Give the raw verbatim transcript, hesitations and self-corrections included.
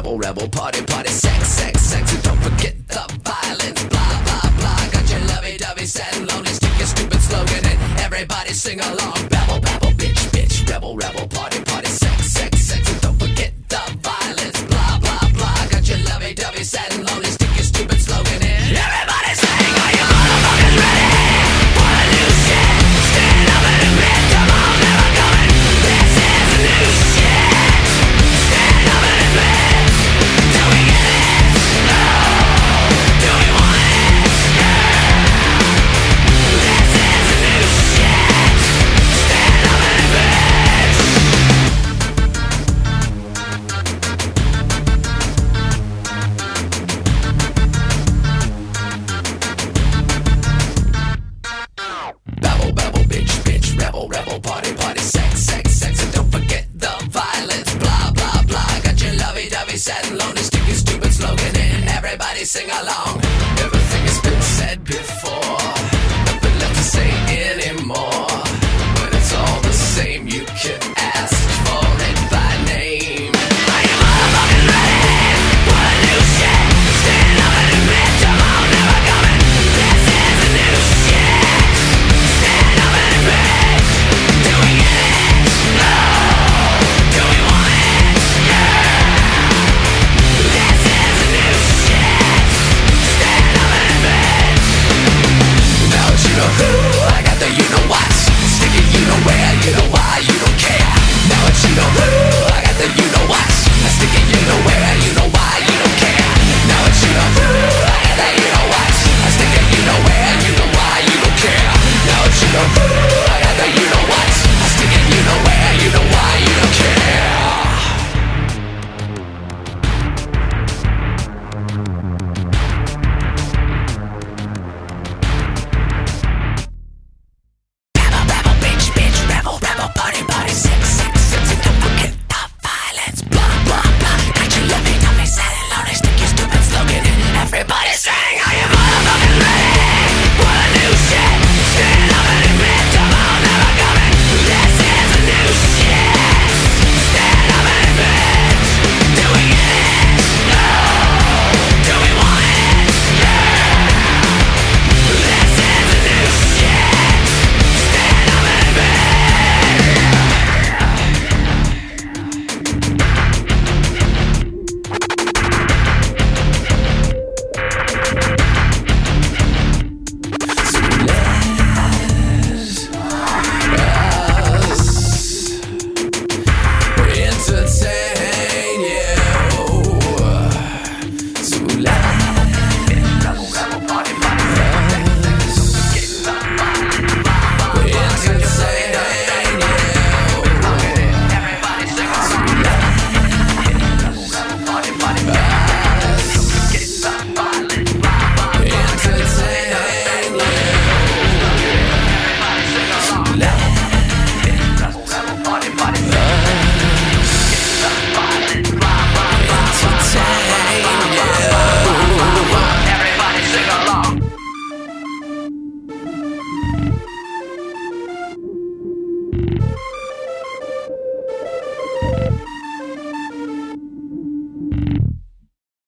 rebel, rebel, party, party, sex, sex, sex, and don't forget the violence, blah, blah, blah. Got your lovey-dovey, sad and lonely, stick your stupid slogan and everybody sing along. Babble, babble, bitch, bitch, rebel, rebel, party, party, sex, sex, sex, and don't forget the violence, blah, blah, blah. Got your lovey-dovey, sad and lonely, stick your stupid slogan in. Everybody sing, are you motherfuckers ready for the new shit? Stand up and admit, come on, never coming. This is the new shit. Stand up and admit. Do we get it? No. Do we want it? Yeah. This is the new shit. Stand up and admit. Babble, babble, bitch, bitch, rebel, rebel, party, party, sex, sex, sex, and don't forget the violence, blah, blah, blah. Got your lovey-dovey, sad and lonely, stick your stupid slogan in, everybody sing along. Everything has been said before.